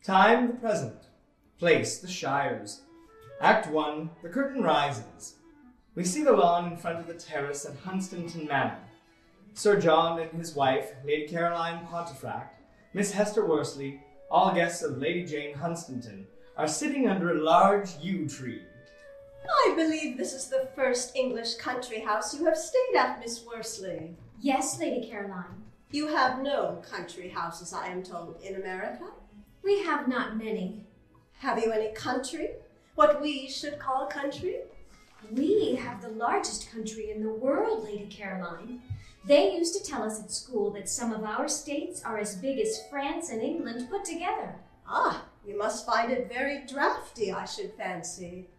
Time, the present. Place, the Shires. Act 1, the curtain rises. We see the lawn in front of the terrace at Hunstanton Manor. Sir John and his wife, Lady Caroline Pontefract, Miss Hester Worsley, all guests of Lady Jane Hunstanton, are sitting under a large yew tree. I believe this is the first English country house you have stayed at, Miss Worsley. Yes, Lady Caroline. You have no country houses, I am told, in America. We have not many. Have you any country? What we should call country? We have the largest country in the world, Lady Caroline. They used to tell us at school that some of our states are as big as France and England put together. Ah, you must find it very draughty, I should fancy.